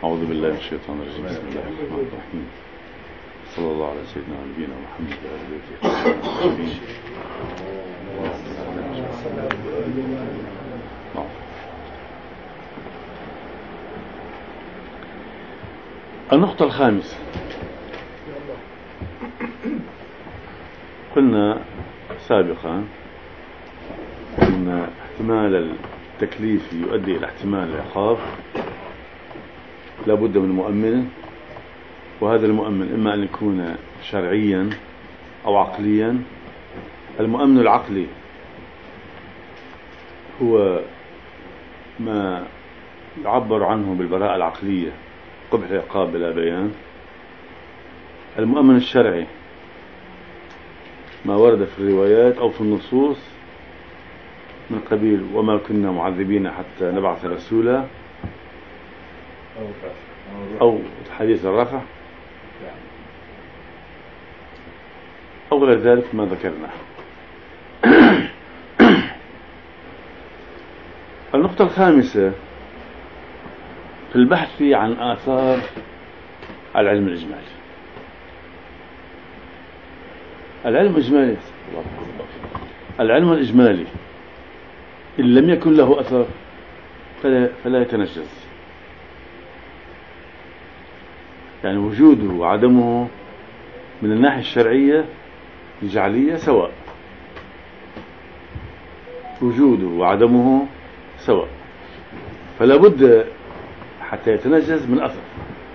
أعوذ بالله من الشيطان الرجيم. بسم الله الرحمن الرحيم. صلى الله على سيدنا ونبينا محمد وعلى آله وصحبه أجمعين. النقطة الخامسة، قلنا سابقا أن احتمال التكليف يؤدي إلى احتمال العقاب، لا بد من مؤمن، وهذا المؤمن إما أن يكون شرعيا أو عقليا. المؤمن العقلي هو ما يعبر عنه بالبراءة العقلية، قبح العقاب بلا بيان. المؤمن الشرعي ما ورد في الروايات أو في النصوص من قبيل وما كنا معذبين حتى نبعث رسولا، أو حديث الرفع أو غير ذلك ما ذكرنا. النقطة الخامسة في البحث عن آثار العلم الإجمالي. العلم الإجمالي إن لم يكن له أثر فلا يتنجز، يعني وجوده وعدمه من الناحية الشرعية الجعلية سواء، وجوده وعدمه سواء، فلا بد حتى يتنجز من أثر.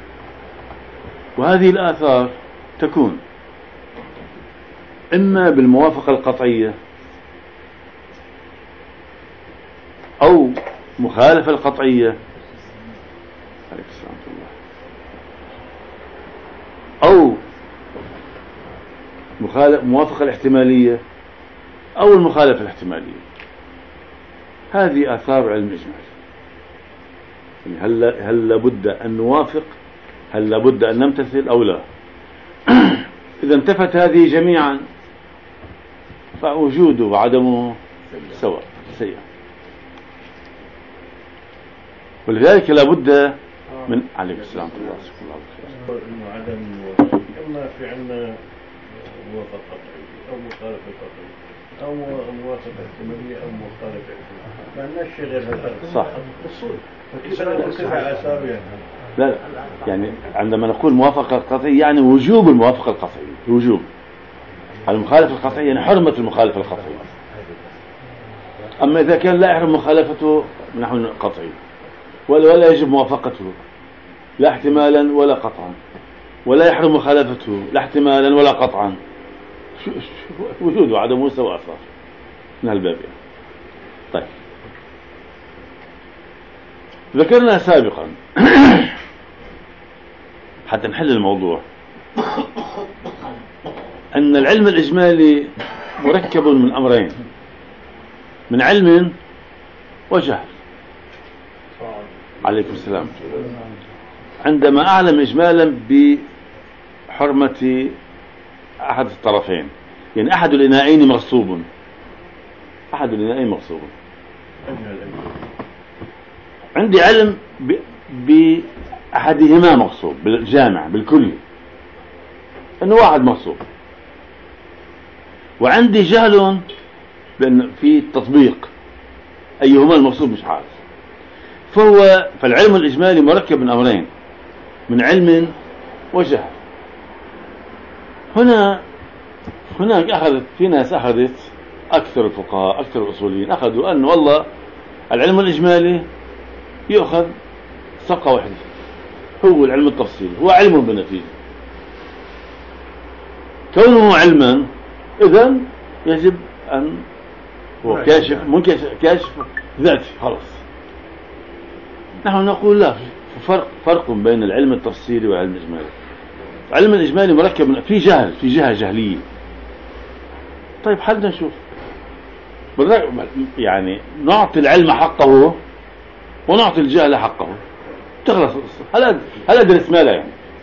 وهذه الآثار تكون إما بالموافقة القطعية أو مخالفة القطعية أو موافقة الاحتمالية أو المخالفة الاحتمالية. هذه آثار علم الإجمال. هل لابد أن نوافق؟ هل لابد أن نمتثل أو لا؟ إذا انتفت هذه جميعا فوجوده وعدمه سواء سيء. ولذلك لابد من عليه السلام عدم إما في عنا موافقة قطعية أو مخالفة قطعية أو موافقة احتمالية أو مخالفة احتمالية، ما لناش شيء غير هذا. صح. لا يعني عندما نقول موافقة قطعية يعني وجوب الموافقة القطعية، وجوب. المخالفة القطعية يعني حرمة المخالفة القطعية. أما إذا كان لا يحرم مخالفته نحو قطعي ولا يجب موافقته لا احتمالا ولا قطعا، ولا يحرم مخالفته لا احتمالا ولا قطعا، وجوده وعدمه سواء صار من هالباب. طيب، ذكرنا سابقا حتى نحل الموضوع أن العلم الإجمالي مركب من أمرين، من علم وجهل. عليكم السلام. عندما أعلم إجمالا بحرمة أحد الطرفين، يعني أحد الإناءين مغصوب، أحد الإناءين مغصوب، عندي علم بأحدهما مغصوب بالجامع بالكلي أنه واحد مغصوب، وعندي جهل بأن في تطبيق أيهما المغصوب مش عارف. فالعلم الإجمالي مركب من أمرين، من علم وجهل. هناك في ناس أخذت، أكثر الفقهاء أكثر الأصوليين أخذوا أن والله العلم الإجمالي يأخذ صفقة واحدة، هو العلم التفصيلي، هو علم بالنتيجة. كونه علما إذن يجب أن هو كاشف، ممكن كاشف ذاتي خلاص. نحن نقول لا، فرق بين العلم التفصيلي والعلم الإجمالي. العلم الإجمالي مركب في جهل، في جهة جهلية. طيب حلنا نشوف، يعني نعطي العلم حقه ونعطي الجهل حقه، تخلص القصة. هل أدرس ماله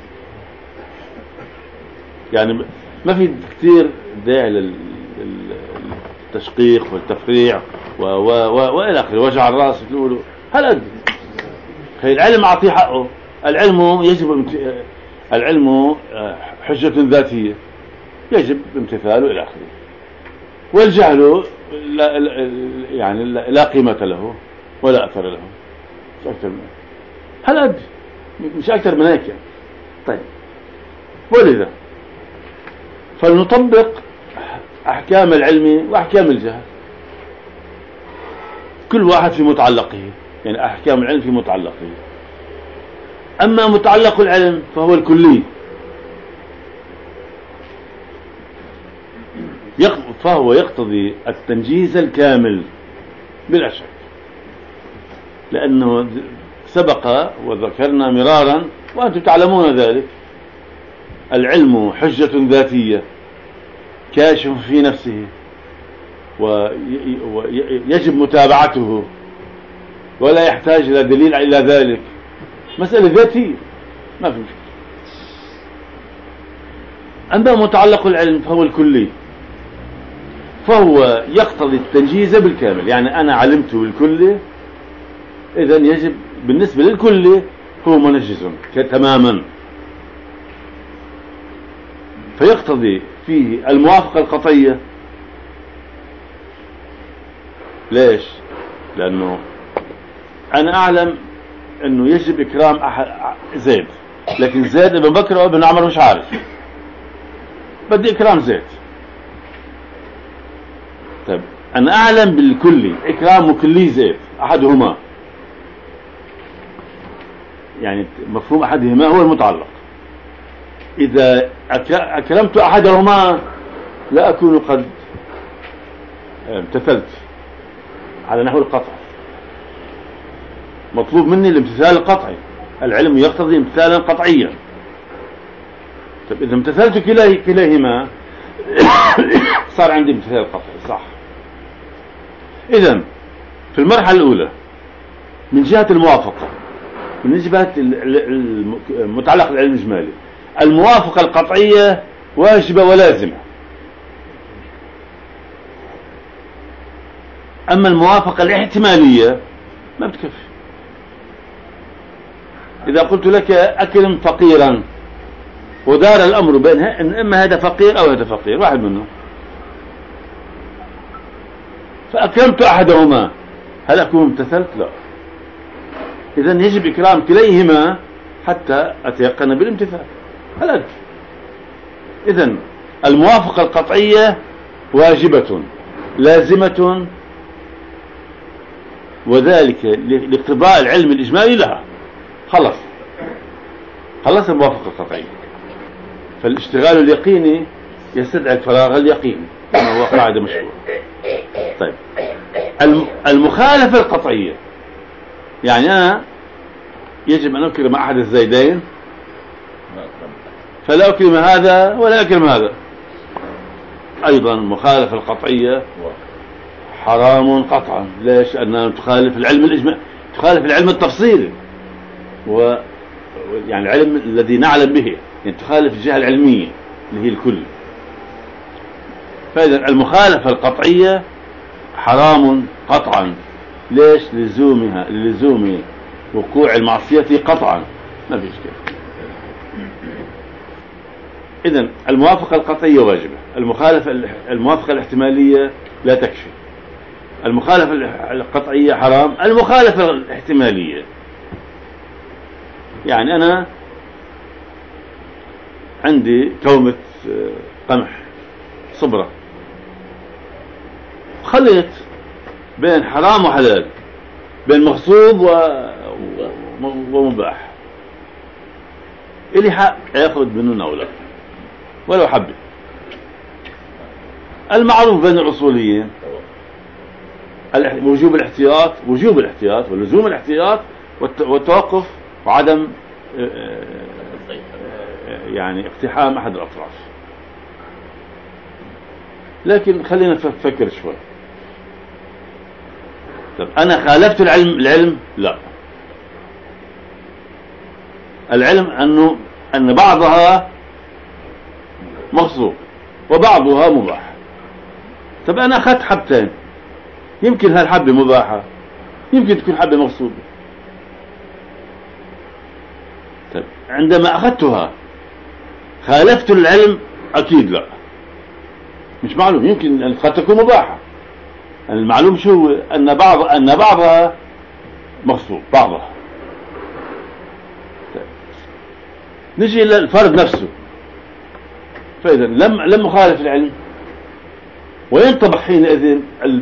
يعني ما في كثير داعي للتشقيق والتفريع وإلى آخره، وجع الرأس تقولوا هل أدري. العلم أعطيه حقه العلم حجة ذاتية يجب امتثاله إلى آخره. والجهل يعني لا قيمة له ولا أثر له، مش أكثر من هل أدري، مش أكثر من هيك يعني. طيب، ولذا فلنطبق أحكام العلم وأحكام الجهل، كل واحد في متعلقه، يعني أحكام العلم في متعلقه. أما متعلق العلم فهو الكلي، فهو يقتضي التنجيز الكامل بلا شك، لأنه سبق وذكرنا مرارا وأنتم تعلمون ذلك، العلم حجة ذاتية كاشف في نفسه ويجب متابعته ولا يحتاج إلى دليل إلى ذلك، مسألة ذاتية ما في مشكلة. أما متعلق العلم فهو الكلي، فهو يقتضي التنجيز بالكامل، يعني أنا علمت بالكلي، إذن يجب بالنسبة للكلي هو منجز تماما، فيقتضي فيه الموافقة القطعية. ليش؟ لأنه أنا أعلم أنه يجب إكرام زيد، لكن زيد ابن بكر وابن عمر مش عارف، بدي إكرام زيد. طيب أنا أعلم بالكلي إكرام كلي زيد أحدهما، يعني مفهوم أحدهما هو المتعلق. إذا أكرمت أحدهما لا أكون قد امتثلت على نحو القطع، مطلوب مني الامتثال القطعي، العلم يقتضي امتثالا قطعيا. طيب إذا امتثلت كليهما صار عندي امتثال قطعي، صح. إذن في المرحلة الأولى من جهة الموافقة، من جهة المتعلق بالعلم الإجمالي، الموافقة القطعية واجبة ولازمة. أما الموافقة الاحتمالية ما بتكفي. إذا قلت لك أكرم فقيرا ودار الأمر بينها إن إما هذا فقير أو هذا فقير، واحد منهم، فأكرمت أحدهما، هل أكون امتثلت؟ لا. إذن يجب إكرام كليهما حتى أتيقن بالامتثال. هل أنت؟ إذن الموافقة القطعية واجبة لازمة، وذلك لاقتضاء العلم الإجمالي لها. خلص الموافقة القطعية، فالاشتغال اليقيني يستدعي الفراغ اليقيني كما هو قاعدة مشهورة. طيب المخالفة القطعية، يعني أنا يجب أن أكرم أحد الزيدين فلا أكرم هذا ولا أكرم هذا، أيضا المخالفة القطعية حرام قطعا. ليش؟ لأنها تخالف العلم الإجمالي، تخالف العلم التفصيلي، يعني العلم الذي نعلم به، يعني تخالف الجهة العلمية اللي هي الكل. فإذا المخالفة القطعية حرام قطعا. ليش؟ لزوم وقوع المعصية قطعا، ما في إشكال. إذن الموافقة القطعية واجبة، الموافقة الاحتمالية لا تكفي. المخالفة القطعية حرام، المخالفة الاحتمالية، يعني أنا عندي كومة قمح صبرة، خليت بين حرام وحلال، بين مغصوب ومباح، إلي حق يأخذ منه أو لا ولو حبه. المعروف بين الأصوليين وجوب الاحتياط ولزوم الاحتياط والتوقف وعدم يعني اقتحام أحد الأطراف. لكن خلينا نفكر شوي. طب أنا خالفت العلم؟ لا. العلم أن بعضها مغصوب وبعضها مباح. طب أنا أخذت حبتين، يمكن هالحبة مباحة، يمكن تكون حبة مغصوبة. طيب عندما أخذتها خالفت العلم؟ أكيد لا، مش معلوم، يمكن أن قد تكون مباحة. المعلوم شو أن بعضها مغصوب بعضها. طيب. نجي للفرد نفسه، فإذا لم يخالف العلم، وينطبق حينئذ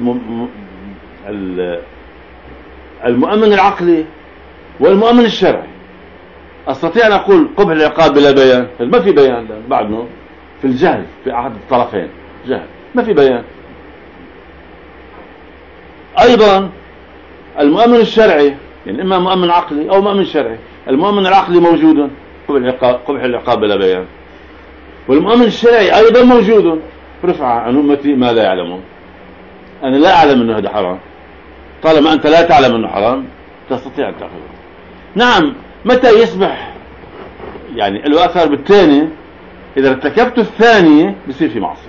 المؤمن العقلي والمؤمن الشرعي. أستطيع أن أقول قبح العقاب بلا بيان؟ ما في بيان بعدنا، في الجهل في أحد الطرفين، جهل، ما في بيان. أيضا المؤمن الشرعي، يعني إما مؤمن عقلي أو مؤمن شرعي. المؤمن العقلي موجود، قبح العقاب بلا بيان، والمؤمن الشرعي أيضا موجود، رفع عن أمتي ما لا يعلمون. أنا لا أعلم أنه هذا حرام، طالما أنت لا تعلم أنه حرام تستطيع أن تأخذه. نعم، متى يصبح يعني له أثر بالثاني؟ إذا ارتكبت الثانية بصير في معصية.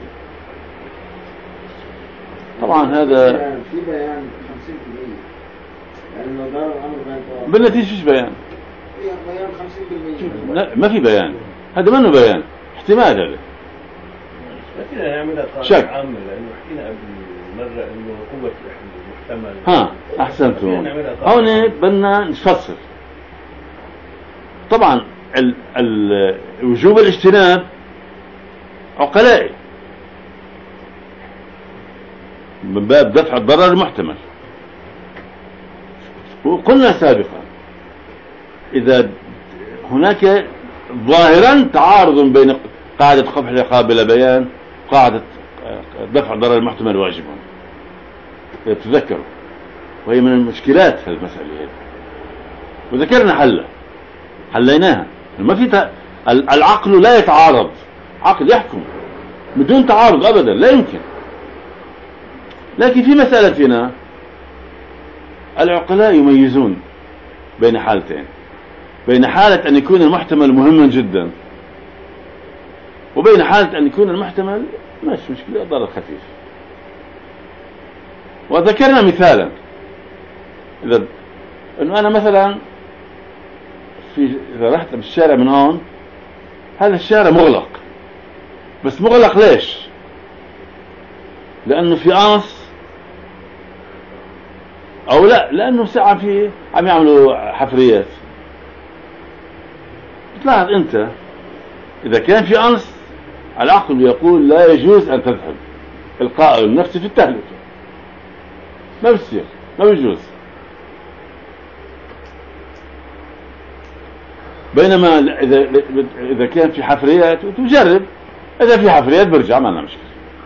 طبعا هذا في بيان 50%، لأنه دار الأمر بين بالنتيجة فيش بيان، بيان 50%. لا ما في بيان، هذا منه بيان، احتمال هذا. لكن نعملها شك عامة، لأنه حكينا قبل مرة إنه قوة المحتمل. أحسنتم. هون بدنا نفصل. طبعا وجوب الاجتناب عقلائي من باب دفع الضرر المحتمل. وقلنا سابقا إذا هناك ظاهرا تعارض بين قاعدة قبح العقاب بلا بيان وقاعدة دفع الضرر المحتمل واجبا، تذكروا، وهي من المشكلات في المسألة هذه، وذكرنا حليناها. ما في العقل لا يتعارض، عقل يحكم بدون تعارض أبدا، لا يمكن. لكن في مسألتنا العقلاء يميزون بين حالتين، بين حالة أن يكون المحتمل مهما جدا، وبين حالة أن يكون المحتمل مش مشكلة، ضرر خفيف. وذكرنا مثالا، أنه أنا مثلا إذا رحت بالشارع من هون، هذا الشارع مغلق، بس مغلق ليش؟ لأنه في قاص، أو لا لأنه ساعة فيه عم يعملوا حفريات. تلاحظ أنت إذا كان في قاص، العقل يقول لا يجوز أن تذهب، القائل النفس في التهلكة، ما بصير، ما بيجوز. بينما إذا كان في حفريات تجرب، إذا في حفريات برجع، ما لنا مشكلة.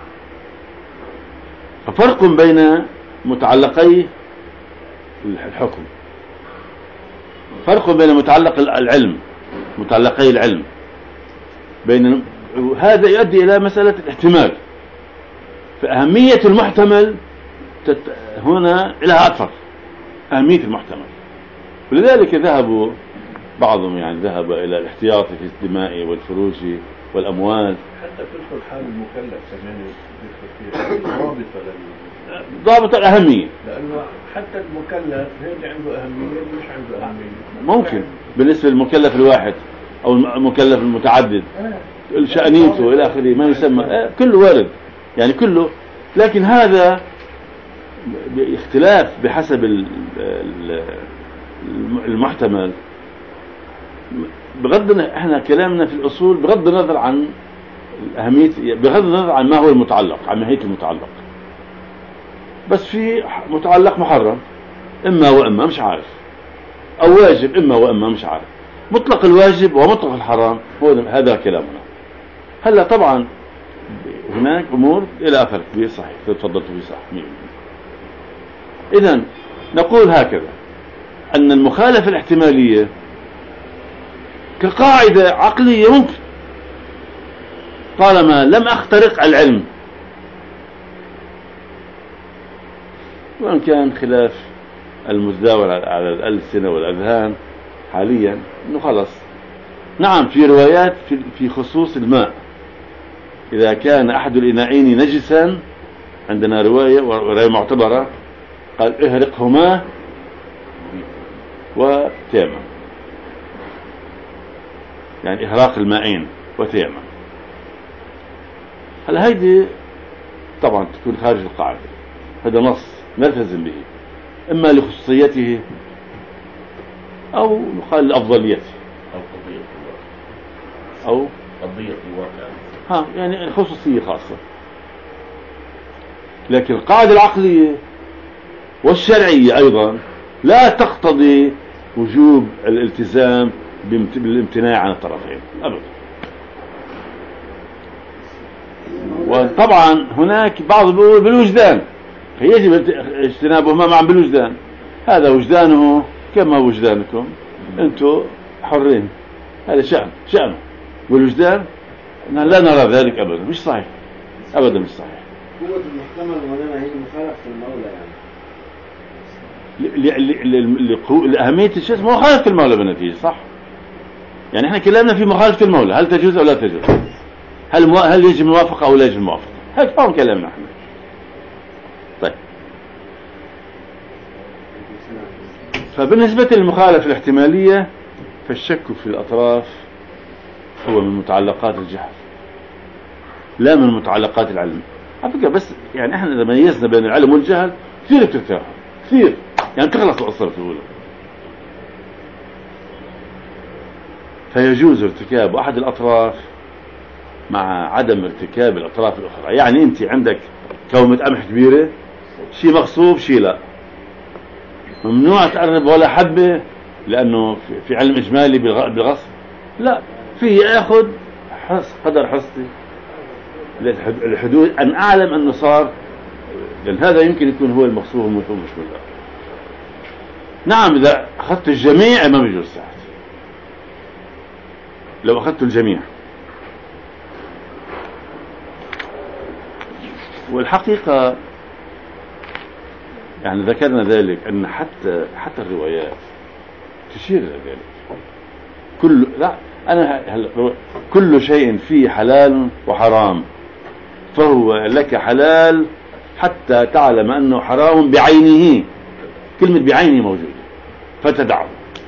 ففرق بين متعلقي الحكم، فرق بين متعلق العلم، متعلقي العلم، بين هذا يؤدي إلى مسألة الاحتمال. فأهمية المحتمل هنا لها أكثر، أهمية المحتمل. ولذلك ذهبوا بعضهم، يعني ذهب إلى الاحتياط في الدماء والفروج والأموال، حتى تدخل حال المكلف كمان ضابط ضابط الأهمية، لأنه حتى المكلف هذا عنده أهمية مش عنده أهمية. ممكن بالنسبة للمكلف الواحد أو المكلف المتعدد، شأنيته إلى آخره، ما يسمى، كله وارد يعني كله. لكن هذا باختلاف بحسب المحتمل. احنا كلامنا في الأصول بغض النظر عن أهمية، بغض النظر عن ما هو المتعلق، عن ماهية المتعلق. بس في متعلق محرم إما وإما، مش عارف، أو واجب إما وإما، مش عارف. مطلق الواجب ومطلق الحرام، هذا كلامنا. هلا طبعا هناك أمور إلى آخر كبير، صحيح تفضلت فيه، صح. إذن نقول هكذا، أن المخالفة الاحتمالية كقاعدة عقلية ممكن، طالما لم أخترق العلم، وإن كان خلاف المتداول على الألسنة والأذهان حاليا أنه خلص. نعم، في روايات في خصوص الماء، إذا كان أحد الإناءين نجسا، عندنا رواية معتبرة، قال اهرقهما وتيمم. يعني إهراق المائين وتيمم. هلا هيدي طبعا تكون خارج القاعدة، هذا نص نلتزم به إما لخصوصيته أو يقال لأفضليته أو قضية الواقع، أو قضية الواقع، يعني خصوصية خاصة. لكن القاعدة العقلية والشرعية أيضا لا تقتضي وجوب الالتزام بالامتناع عن الطرفين أبدا. وطبعا هناك بعض بيقول بالوجدان، فيجب اجتنابهما معا بالوجدان. هذا وجدانه كما وجدانكم، أنتم حرين، هذا شأنه. والوجدان لا نرى ذلك أبدا، مش صحيح أبدا، مش صحيح. قوة المحتمل ولا هي مخالفة المولى يعني. لأهمية الشيء مخالفة المولى بالنتيجة، صح؟ يعني احنا كلامنا في مخالفة المولى، هل تجوز أو لا تجوز؟ هل يجب الموافقة أو لا يجب الموافقة؟ هذا فهم كلامنا احنا. طيب، فبالنسبة للمخالفة الاحتمالية فالشك في الأطراف هو من متعلقات الجهل لا من متعلقات العلم. على فكرة بس يعني احنا إذا ميزنا بين العلم والجهل كثير بترتاح، كثير يعني تخلص الأصل في الأولى. فيجوز ارتكاب أحد الأطراف مع عدم ارتكاب الأطراف الأخرى. يعني أنت عندك كومة قمح كبيرة، شيء مغصوب شيء لا، ممنوع تقرب ولا حبة لأنه في علم إجمالي بالغصب، لا، فيه يأخذ قدر حصتي الحدود أن أعلم أنه صار، لأن هذا يمكن يكون هو المغصوب ومفهوم مش بالله. نعم إذا أخذت الجميع ما بيجوز ساعات، لو أخذت الجميع. والحقيقة يعني ذكرنا ذلك أن حتى الروايات تشير إلى ذلك. كل شيء فيه حلال وحرام فهو لك حلال حتى تعلم أنه حرام بعينه. كلمة بعينه موجودة فتدعه.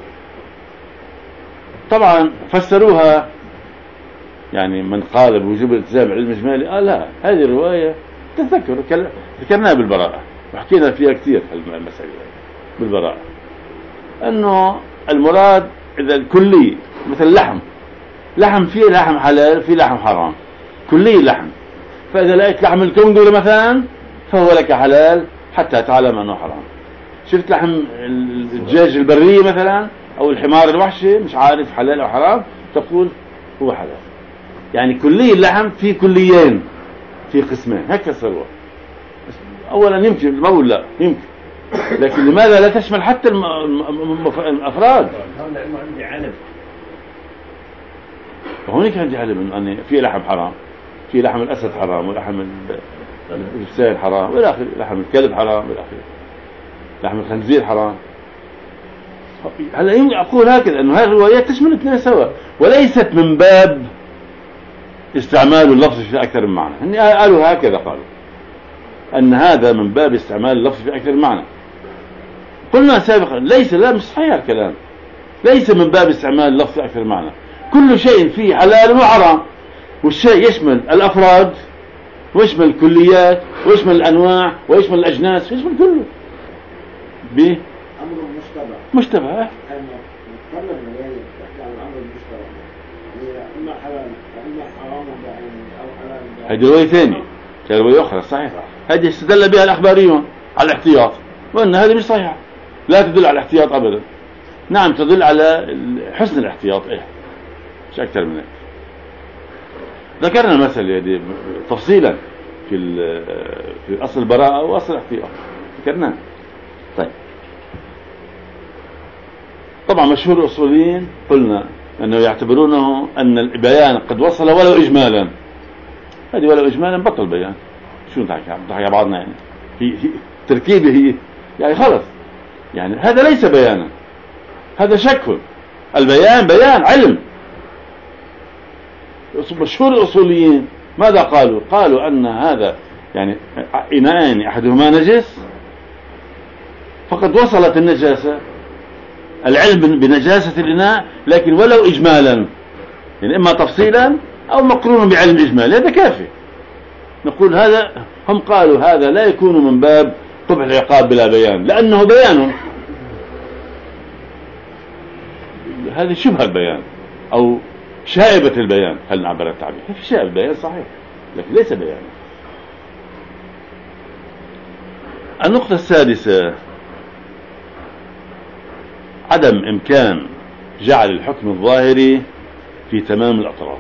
طبعا فسروها يعني من قال بوجوب الالتزام بالعلم الإجمالي لا، هذه الرواية ذكرناها بالبراءة وحكينا فيها كثير المسألة بالبراءة، أنه المراد إذا الكلي مثل لحم فيه لحم حلال فيه لحم حرام، كلي لحم. فإذا لقيت لحم الكنغر مثلا فهو لك حلال حتى تعلم أنه حرام. شفت لحم الدجاج البرية مثلا أو الحمار الوحشي مش عارف حلال أو حرام، تقول هو حلال. يعني كلي اللحم في كليين، في قسمين، هيك فسروها. أولا يمكن ما أقول لا يمكن، لكن لماذا لا تشمل حتى الأفراد؟ عندي علم، وهونيك عندي علم أن في لحم حرام، في لحم الأسد حرام، ولحم الفسان حرام، والى آخره، لحم الكلب حرام، والى آخره، لحم الخنزير حرام. هلا يمكن أقول هكذا أنه هذه الروايات تشمل الاثنين سوا، وليست من باب استعمال اللفظ في أكثر من معنى. هن قالوا هكذا، قالوا أن هذا من باب استعمال اللفظ في أكثر من معنى. قلنا سابقا لا مش صحيح الكلام، ليس من باب استعمال اللفظ في أكثر من معنى. كل شيء فيه حلال وحرام، والشيء يشمل الأفراد ويشمل الكليات ويشمل الأنواع ويشمل الأجناس ويشمل كله أمر مشتبه. قبل المجال تحكي عن الأمر المشتبه، إما حلال وإما حرام بعينه أو حلال بعينه. هذه رواية ثانية، رواية أخرى صحيح. هذه استدل بها الأخباريون على الاحتياط، وأن هذه مش صحيحة، لا تدل على الاحتياط أبدا. نعم تدل على حسن الاحتياط، مش أكثر من هيك. ذكرنا المسألة هذه تفصيلا في أصل البراءة وأصل الاحتياط، ذكرناه. طيب، طبعا مشهور الأصوليين قلنا أنه يعتبرونه أن البيان قد وصل ولو إجمالا. هذه ولو إجمالا بطل بيان، شو نضحك بعضنا يعني، هي تركيبه هي يعني خلص، يعني هذا ليس بيانا، هذا شك. البيان بيان علم. مشهور الأصوليين ماذا قالوا؟ قالوا أن هذا يعني إناءان أحدهما نجس فقد وصلت النجاسة، العلم بنجاسة الإناء، لكن ولو إجمالا يعني إما تفصيلا أو مقرون بعلم إجمالي، هذا كافي. نقول هذا، هم قالوا هذا لا يكون من باب قبح العقاب بلا بيان، لأنه بيان، هذه شبه البيان أو شائبة البيان، هل نعبر التعبير في شائبة البيان صحيح لكن ليس بيان. النقطة السادسة عدم إمكان جعل الحكم الظاهري في تمام الأطراف.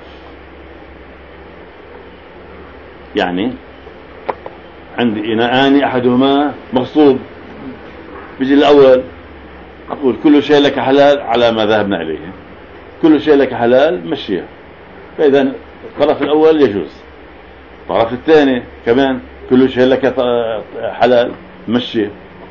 يعني عندي إناءان أحدهما مغصوب، بيجي الأول أقول كل شيء لك حلال على ما ذهبنا إليه، كل شيء لك حلال مشيها، فإذا الطرف الأول يجوز. الطرف الثاني كمان كل شيء لك حلال مشيه.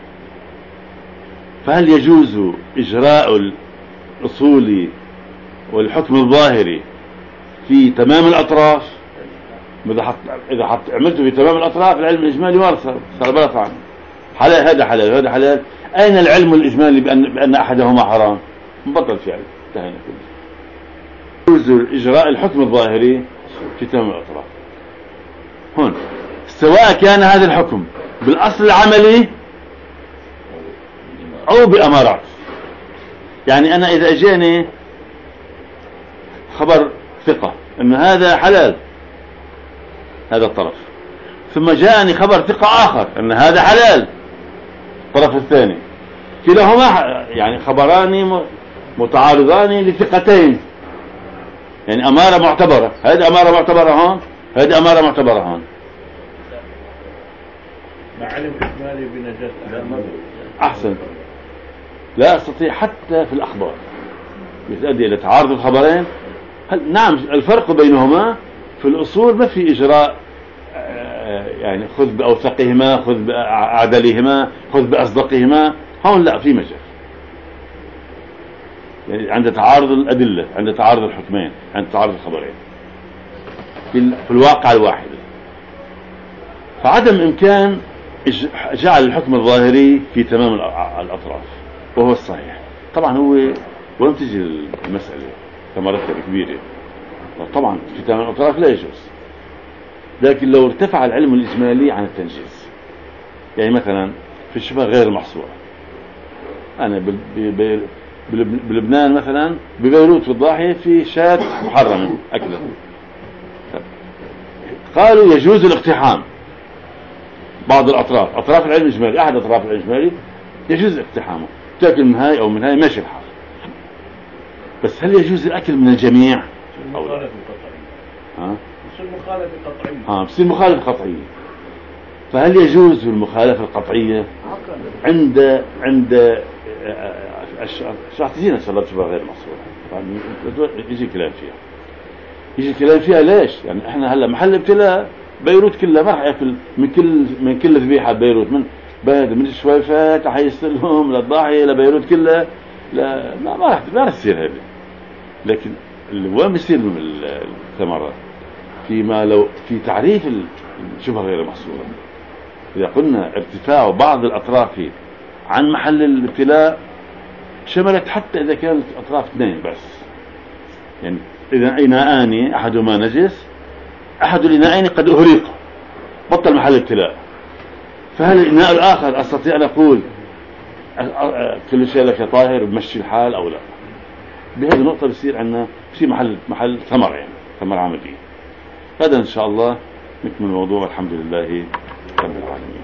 فهل يجوز إجراء الأصول والحكم الظاهري في تمام الأطراف؟ إذا عملته في تمام الأطراف العلم الإجمالي وارث صار بلا طعم، حلال هذا حلال هذا حلال. أين العلم الإجمالي بأن أحدهما حرام؟ مبطل فعل، انتهينا كله. يجوز إجراء الحكم الظاهري في تمام الأطراف. هون سواء كان هذا الحكم بالأصل العملي أو بأمارات. يعني أنا إذا أجاني خبر ثقة أن هذا حلال هذا الطرف، ثم جاءني خبر ثقة آخر أن هذا حلال الطرف الثاني، كلاهما يعني خبران متعارضان لثقتين، يعني أمارة معتبرة، هذه أمارة معتبرة هون، هذه أمارة معتبرة هون. مع علم إجمالي بنجاسة أحسن، لا أستطيع حتى في الأخبار يؤدي إلى تعارض الخبرين. نعم الفرق بينهما في الأصول ما في إجراء، يعني خذ بأوثقهما، خذ بأعدلهما، خذ بأصدقهما. هون لا، في مجال، يعني عند تعارض الأدلة، عند تعارض الحكمين، عند تعارض الخبرين في الواقع الواحد. فعدم إمكان جعل الحكم الظاهري في تمام الأطراف وهو الصحيح. طبعا هو ولم تجي المسألة كمرتبة كبيرة، طبعا في تمام الأطراف لا يجوز، لكن لو ارتفع العلم الإجمالي عن التنجيز، يعني مثلا في الشبه غير المحصورة، أنا بلبنان مثلا ببيروت في الضاحية في شاة محرمة أكلها، قالوا يجوز الاقتحام. بعض الأطراف، أطراف العلم الإجمالي، أحد أطراف العلم الإجمالي يجوز اقتحامه، تأكل من هاي أو من هاي ماشي الحال. بس هل يجوز الأكل من الجميع؟ أو لا؟ بصير مخالفة قطعية. بصير مخالفة قطعية. فهل يجوز المخالفة القطعية عند تجينا إن شاء الله بشبه غير مصورة، يجي كلام فيها، يجي كلام فيها. ليش؟ يعني إحنا هلا محل ابتلاء بيروت كلها ما راح ياكل من كل ذبيحة بيروت، من الشويفات حيصلهم للضاحية لبيروت كلها، لا ما راح تصير هذه. لكن وين بيصير من الثمرات؟ فيما لو في تعريف الشبهة غير محصورة، إذا قلنا ارتفاع بعض الأطراف عن محل الابتلاء شملت حتى إذا كانت أطراف اثنين بس، يعني إذا إناءان أحدهما نجس، أحد الإناءين قد أهريق بطل محل ابتلاء، فهل الإناء الآخر أستطيع أن أقول كل شيء لك طاهر بمشي الحال أو لا؟ بهذه النقطة بيصير عندنا في محل ثمر، يعني ثمر عملي. هذا إن شاء الله نكمل الموضوع. الحمد لله رب العالمين.